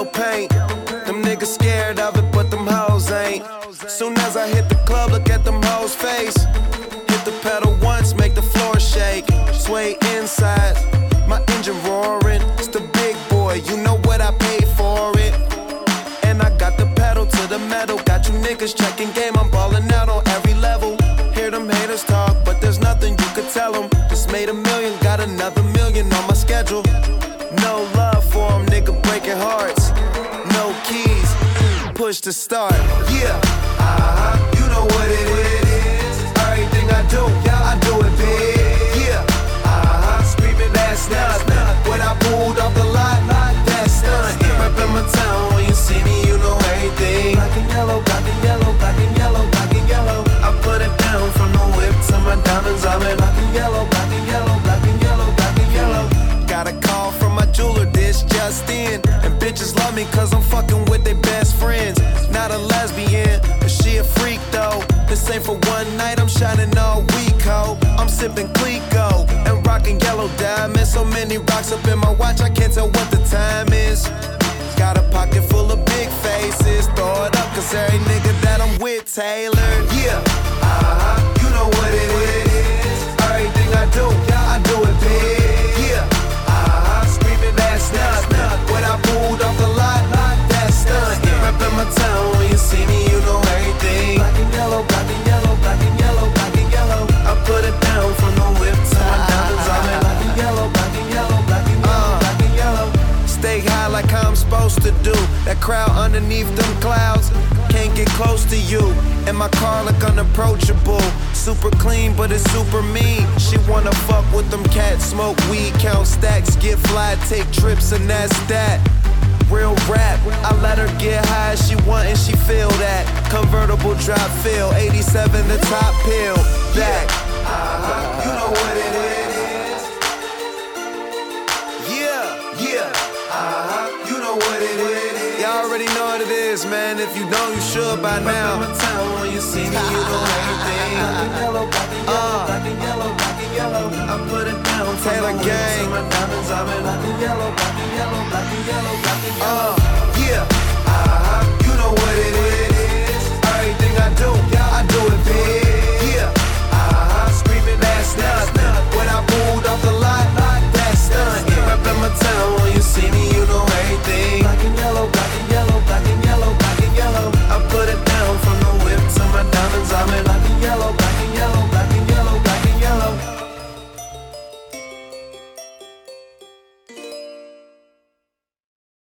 paint. Them niggas scared of it, but them hoes ain't. Soon as I hit the club, look at them hoes' face. Hit the pedal once, make the floor shake. Sway inside, my engine roaring. It's the big boy, you know what I paid for it. And I got the pedal to the metal. Got you niggas checking game, I'm ballin' out on every level. Hear them haters talk, but there's nothing you could tell them. Just made $1 million, got another $1 million on my schedule. No love for them, nigga breaking hearts. No keys, push to start. Yeah, you know what it is. Everything I do, I do it big. Yeah, screaming that's nothing. When I pulled off the lot, that's nothing. Reppin' my town, when you see me, you know everything. Black and yellow, black and yellow, black and yellow, black and yellow. I put it down from the whip to my diamonds. I'm in black and yellow, black and yellow, black and yellow, black and yellow. Got a call from my jeweler, this just in. And bitches love me cause I'm fucking with their best friends. Not a lesbian, but she a freak though. This ain't for one night, I'm shining all week, ho. I'm sipping Clico and rocking yellow diamonds. So many rocks up in my watch, I can't tell what the time is. Got a pocket full of big faces. Throw it up cause every nigga that I'm with tailored. Yeah, you know what it is. Everything I do, I do it big. Yeah, screaming that's nothing. When I pulled off the lot, that's nothing. Reppin' my town, when you see me, you know everything. Black and yellow, black and yellow, black and yellow, black and yellow. I put it down from the whip to my diamonds. I'm in black and yellow, black and yellow, black and yellow, black and yellow. Stay high like I'm supposed to do. That crowd underneath them clouds can't get close to you. And my car look unapproachable. Super clean, but it's super mean. She wanna fuck with them cats, smoke weed, count stacks, get fly, take trips, and that's that. Real rap, I let her get high as she want and she feel that. Convertible drop feel, 87 the top pill. Back, you know what it is. Yeah, you know what it is. Y'all already know what it is, man. If you don't, you should by now. My town, when you see me, you know everything. Black and yellow, black and yellow, black and yellow, black and yellow. I put it down, Taylor Gang. My diamonds, I'm in black and yellow, black and yellow, black and yellow, black